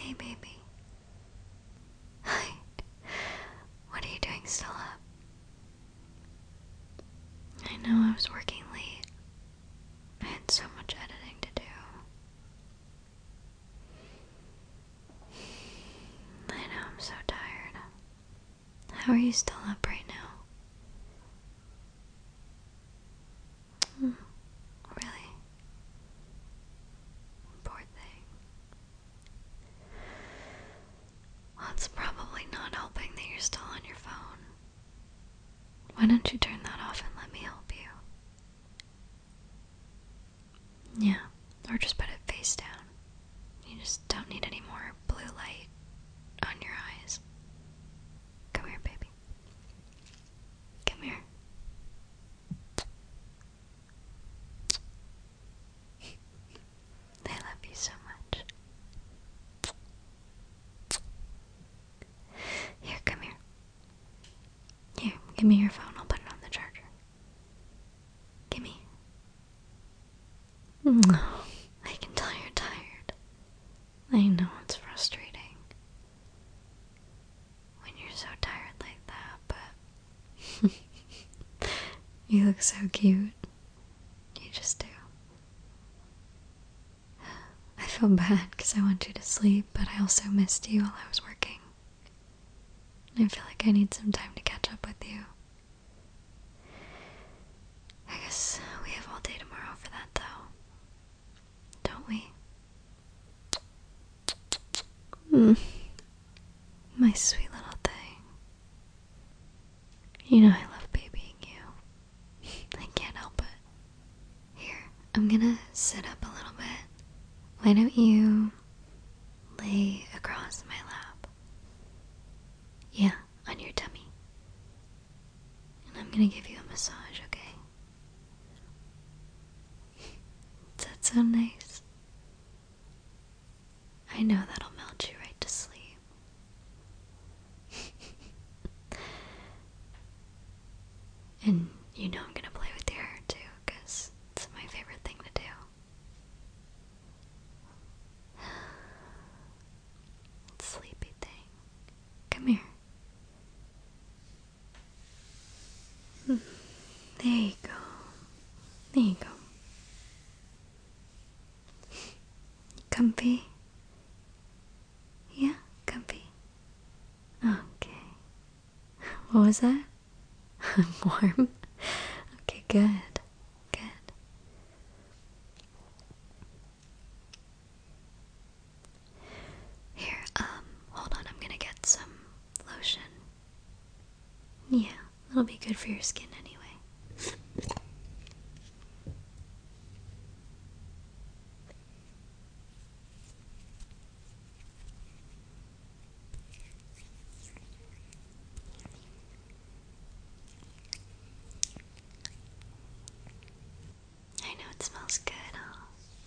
Hey, baby. Hi. What are you doing still up? I know I was working late. I had so much editing to do. I know I'm so tired. How are you still up right now? Really? Poor thing. Well, it's probably not helping that you're still on your phone. Why don't you turn that off and let me help you? Yeah, or just put it face down. You just don't need any more blue light on your eyes. Come here, baby. Come here. I love you so much. Here, come here. Here, give me your phone. I'll put it on the charger. Gimme. No, I can tell you're tired. I know it's frustrating when you're so tired like that, but you look so cute. You just do. I feel bad because I want you to sleep, but I also missed you while I was working. I feel like I need some time to catch up with you. I guess we have all day tomorrow for that, though. Don't we? My sweet little thing. You know I love babying you. I can't help it. Here, I'm gonna sit up a little bit. Why don't you lay across my lap? Yeah, on your tummy. And I'm gonna give you a massage, okay? Does that sound nice? I know that'll melt you right to sleep. And you know I'm gonna play with your hair too, because it's my favorite thing to do. Sleepy thing. Come here. There you go. There you go. Comfy? Yeah, comfy. Okay. What was that? Warm? Okay, good. Good. Here, hold on, I'm gonna get some lotion. Yeah, it'll be good for your skin anyway. I know it smells good, huh?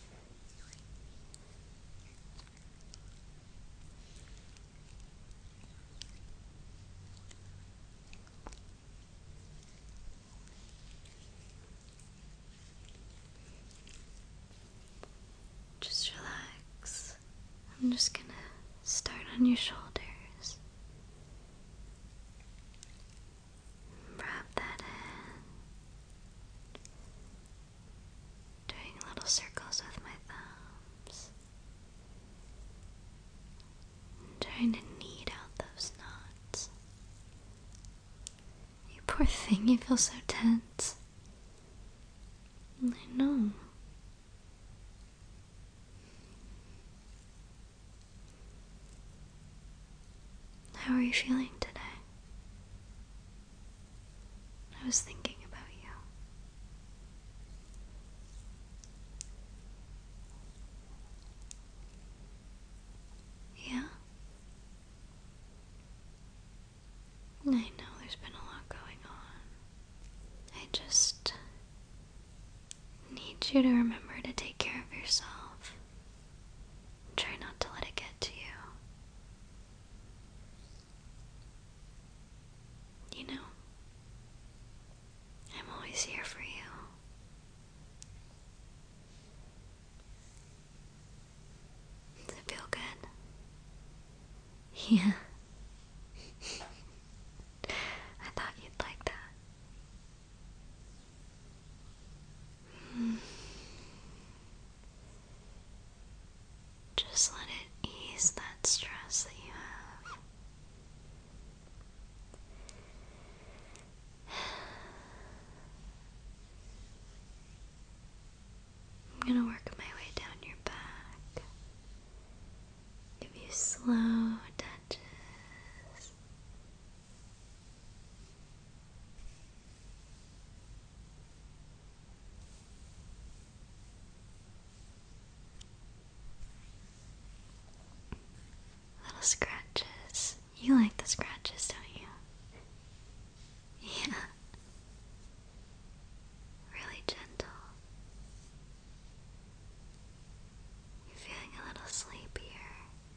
Just relax. I'm just gonna start on your shoulders. Wrap that in. Doing little circles with my thumbs. Trying to knead out those knots. You poor thing, you feel so tense. I know. How are you feeling today? I was thinking about you. Yeah? I know there's been a lot going on. I just need you to remember to take care of yourself. Try not to let it get to you. You know, I'm always here for you. Does it feel good? Yeah. I thought you'd like that. Just let it ease that stress that you have. I'm gonna work my way down your back. Give you slow touches. Little scratches. You like the scratches, don't you? Yeah. Really gentle. You're feeling a little sleepier.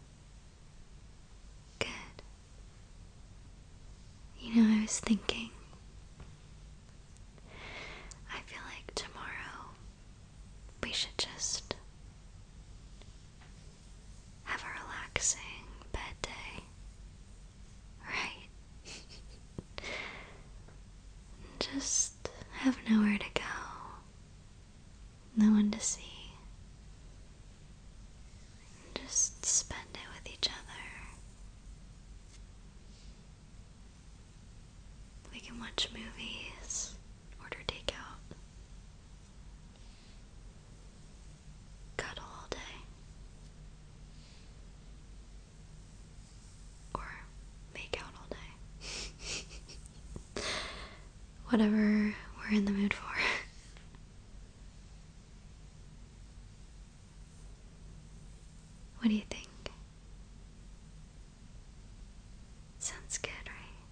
Good. You know, I was thinking, I feel like tomorrow we should just have a relaxing bed day. Right? Just have nowhere to go, no one to see. Just spend it with each other. We can watch movies, order takeout, cuddle all day, or make out all day. Whatever we're in the mood for. What do you think? Sounds good, right?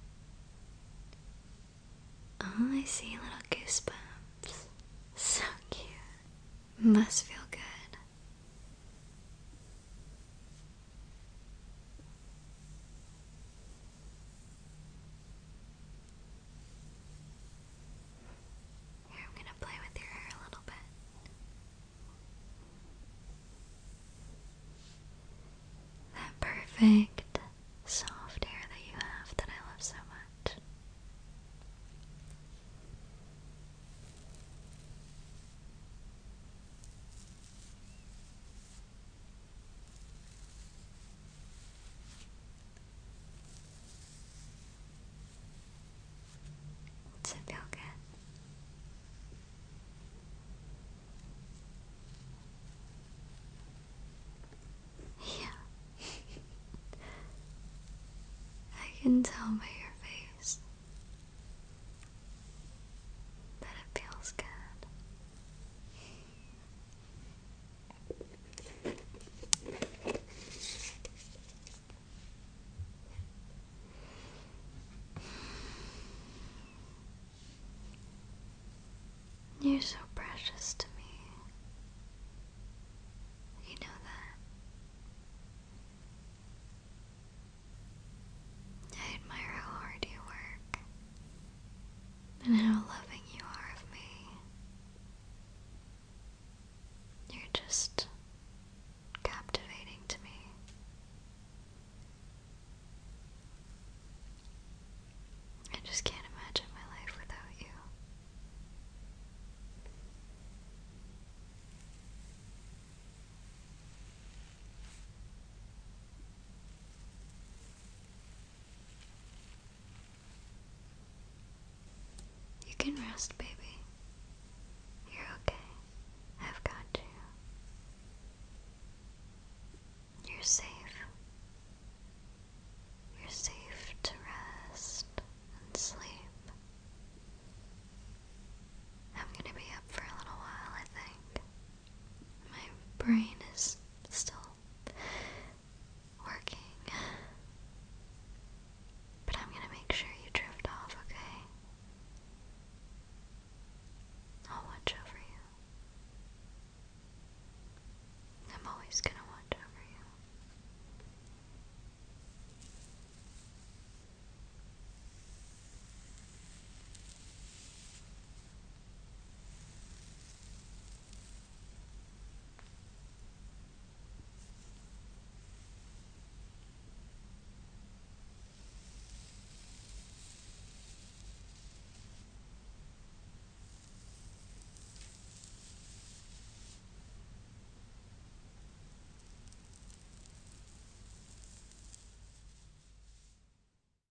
Oh, I see little goosebumps. So cute. Must feel good. Here, I'm gonna play with your hair a little bit. That perfect, soft hair that you have that I love so much. Does it feel good? Yeah. I can tell by your face that it feels good. You're so precious to me. You know that. I admire how hard you work and how loving you are of me. You're just captivating to me. I just can't imagine my life without you. You can rest, baby. You're okay. I've got you. You're safe.